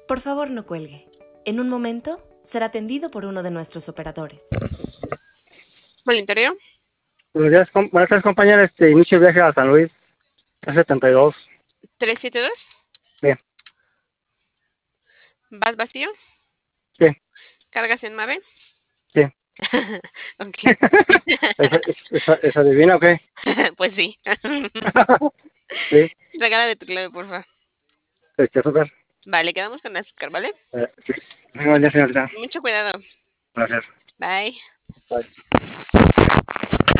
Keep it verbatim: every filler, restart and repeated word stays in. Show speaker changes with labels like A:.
A: Por favor, no cuelgue. En un momento será atendido por uno de nuestros operadores.
B: Voluntario.
C: Buenos días, com- buenas tardes, compañera. Este, inicio de viaje a San Luis, trescientos setenta y dos.
B: ¿trescientos setenta y dos?
C: Bien.
B: ¿Vas vacío?
C: Sí.
B: ¿Cargas en MAVE?
C: Sí.
B: Ok.
C: ¿Esa, esa, esa adivina o qué?
B: Pues sí.
C: Sí.
B: Regálame tu clave, porfa.
C: Este, azúcar.
B: Vale, quedamos con azúcar, ¿vale?
C: Eh, sí. Buen día, señorita.
B: Mucho cuidado.
C: Gracias.
B: Bye.
C: Bye.